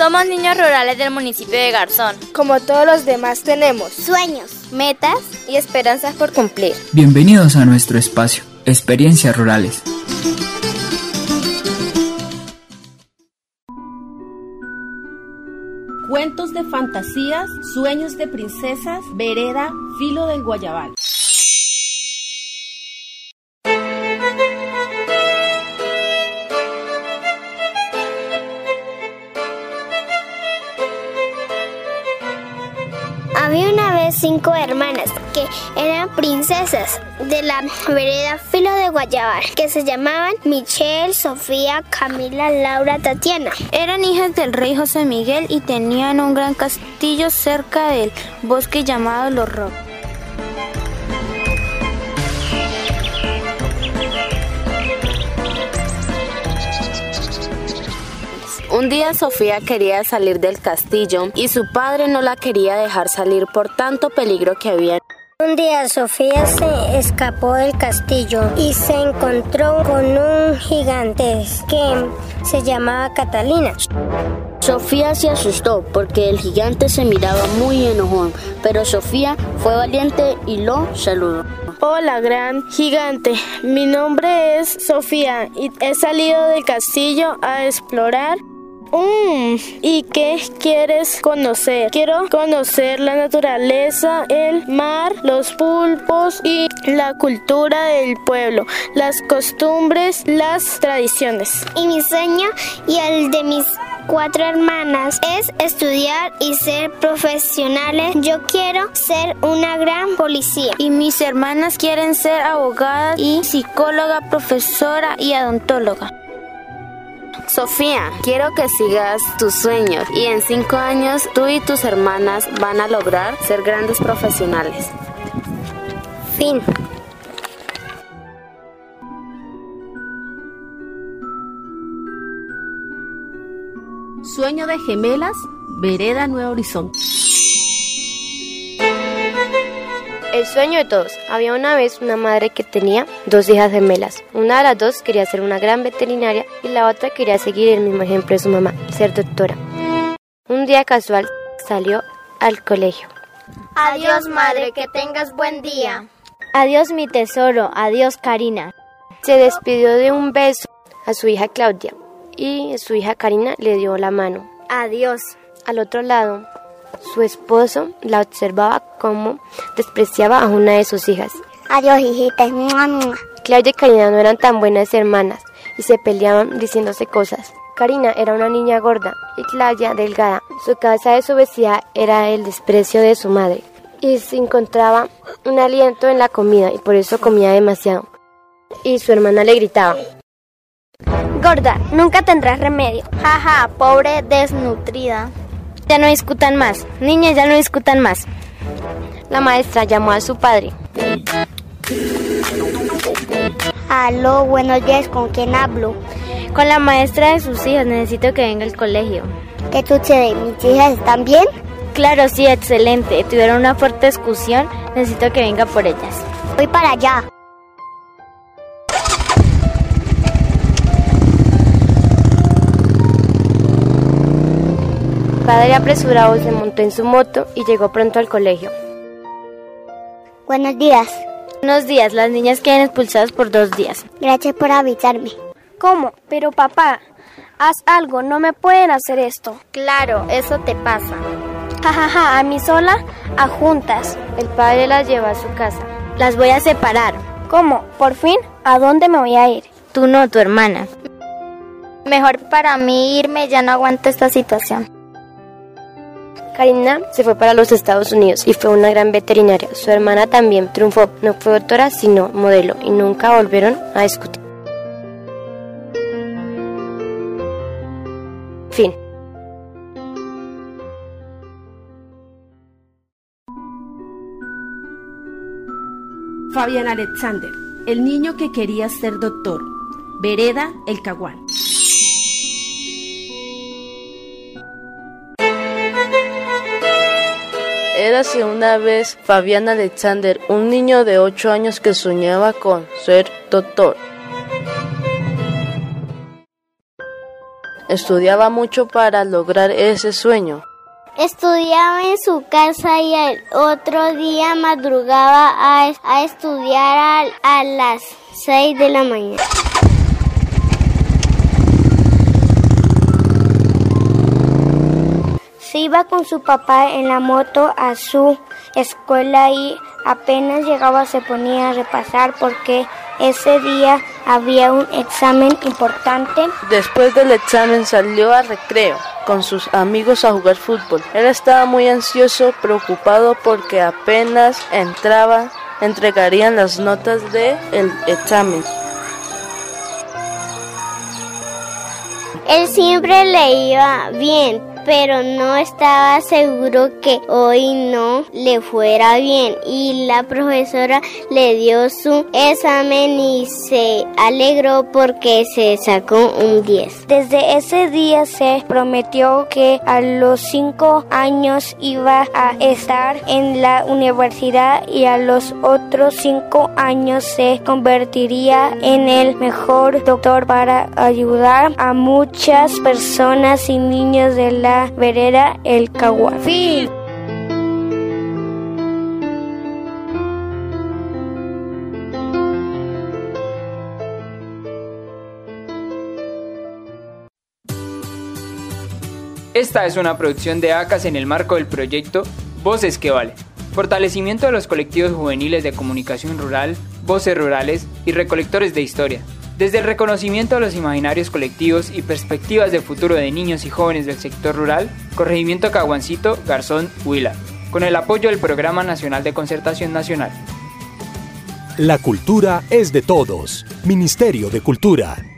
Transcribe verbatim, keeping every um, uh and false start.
Somos niños rurales del municipio de Garzón. Como todos los demás tenemos sueños, metas y esperanzas por cumplir. Bienvenidos a nuestro espacio, Experiencias Rurales. Cuentos de fantasías, sueños de princesas, vereda, filo del guayabal. Había una vez cinco hermanas que eran princesas de la vereda Filo de Guayabal, que se llamaban Michelle, Sofía, Camila, Laura, Tatiana. Eran hijas del rey José Miguel y tenían un gran castillo cerca del bosque llamado Los Rocos. Un día Sofía quería salir del castillo y su padre no la quería dejar salir por tanto peligro que había. Un día Sofía se escapó del castillo y se encontró con un gigante que se llamaba Catalina. Sofía se asustó porque el gigante se miraba muy enojón, pero Sofía fue valiente y lo saludó. Hola, gran gigante. Mi nombre es Sofía y he salido del castillo a explorar. Mm, ¿Y qué quieres conocer? Quiero conocer la naturaleza, el mar, los pulpos y la cultura del pueblo, las costumbres, las tradiciones. Y mi sueño y el de mis cuatro hermanas es estudiar y ser profesionales. Yo quiero ser una gran policía. Y mis hermanas quieren ser abogadas y psicóloga, profesora y odontóloga. Sofía, quiero que sigas tus sueños y en cinco años tú y tus hermanas van a lograr ser grandes profesionales. Fin. Sueño de gemelas, vereda Nuevo Horizonte. El sueño de todos. Había una vez una madre que tenía dos hijas gemelas. Una de las dos quería ser una gran veterinaria y la otra quería seguir el mismo ejemplo de su mamá, ser doctora. Un día casual salió al colegio. Adiós, madre, que tengas buen día. Adiós, mi tesoro. Adiós, Karina. Se despidió de un beso a su hija Claudia y su hija Karina le dio la mano. Adiós. Al otro lado, su esposo la observaba como despreciaba a una de sus hijas. Adiós, hijita. Claudia y Karina no eran tan buenas hermanas y se peleaban diciéndose cosas. Karina era una niña gorda y Claudia delgada. Su causa de su obesidad era el desprecio de su madre y se encontraba un aliento en la comida y por eso comía demasiado. Y su hermana le gritaba: Gorda, nunca tendrás remedio. Jaja, pobre desnutrida. Ya no discutan más, niñas, ya no discutan más. La maestra llamó a su padre. Aló, buenos días, ¿con quién hablo? Con la maestra de sus hijas, necesito que venga al colegio. ¿Qué sucede? ¿Mis hijas están bien? Claro, sí, excelente. Tuvieron una fuerte discusión, necesito que venga por ellas. Voy para allá. El padre apresurado se montó en su moto y llegó pronto al colegio. Buenos días. Buenos días, las niñas quedan expulsadas por dos días. Gracias por avisarme. ¿Cómo? Pero papá, haz algo, no me pueden hacer esto. Claro, eso te pasa. Jajaja, ja, ja, a mí sola, a juntas. El padre las llevó a su casa. Las voy a separar. ¿Cómo? ¿Por fin? ¿A dónde me voy a ir? Tú no, tu hermana. Mejor para mí irme, ya no aguanto esta situación. Karina se fue para los Estados Unidos y fue una gran veterinaria. Su hermana también triunfó. No fue doctora, sino modelo, y nunca volvieron a discutir. Fin. Fabián Alexander, el niño que quería ser doctor. Vereda El Caguán. Érase una vez Fabián Alexander, un niño de ocho años que soñaba con ser doctor. estudiaba mucho para lograr ese sueño. Estudiaba en su casa y el otro día madrugaba a, a estudiar a, a las seis de la mañana. Se iba con su papá en la moto a su escuela y apenas llegaba se ponía a repasar porque ese día había un examen importante. Después del examen salió al recreo con sus amigos a jugar fútbol. Él estaba muy ansioso, preocupado porque apenas entraba, entregarían las notas del examen. Él siempre le iba bien, pero no estaba seguro que hoy no le fuera bien y la profesora le dio su examen y se alegró porque se sacó un diez. Desde ese día se prometió que a los cinco años iba a estar en la universidad y a los otros cinco años se convertiría en el mejor doctor para ayudar a muchas personas y niños de la vereda El Caguán. Fin. Esta es una producción de ACAS en el marco del proyecto Voces que Valen, fortalecimiento de los colectivos juveniles de comunicación rural, voces rurales y recolectores de historia. Desde el reconocimiento de los imaginarios colectivos y perspectivas de futuro de niños y jóvenes del sector rural, Corregimiento Caguancito, Garzón, Huila, con el apoyo del Programa Nacional de Concertación Nacional. La cultura es de todos. Ministerio de Cultura.